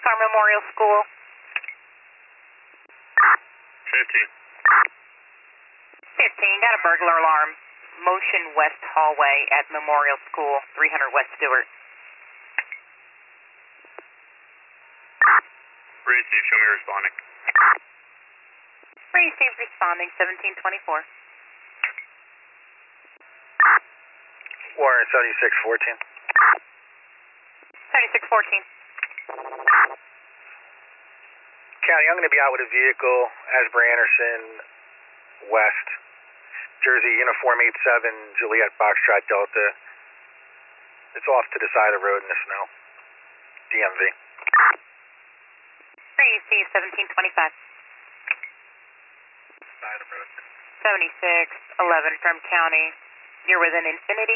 Boxcar Memorial School. 15. 15, got a burglar alarm. Motion West Hallway at Memorial School, 300 West Stewart. Receive, show me responding. Receive responding, 1724. Warren 7614. 7614. County, I'm going to be out with a vehicle, Asbury Anderson, West, Jersey, Uniform 87, Juliet Foxtrot Delta. It's off to the side of the road in the snow. DMV. Receive, 1725. Side of the road. 7611 from County. You're within Infinity?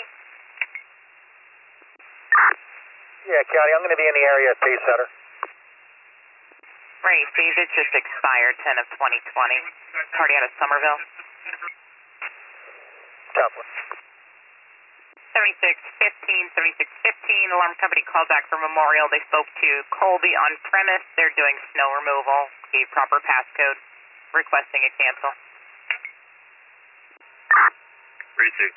Yeah, County, I'm going to be in the area at Pacesetter. Receive, it just expired 10 of 2020. Party out of Somerville. Copy. 7615, 7615. Alarm company called back from Memorial. They spoke to Colby on premise. They're doing snow removal. Gave proper passcode. Requesting a cancel. Receive.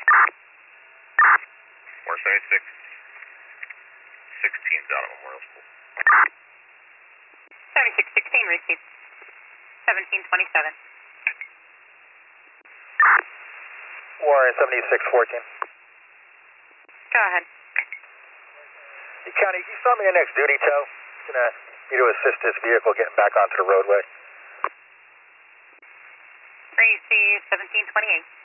476. 16's out of Memorial School. 7616, receive. 1727. Warren 7614. Go ahead. Hey, County, you saw me in next duty tow. Gonna need to assist this vehicle getting back onto the roadway. Receive, 1728.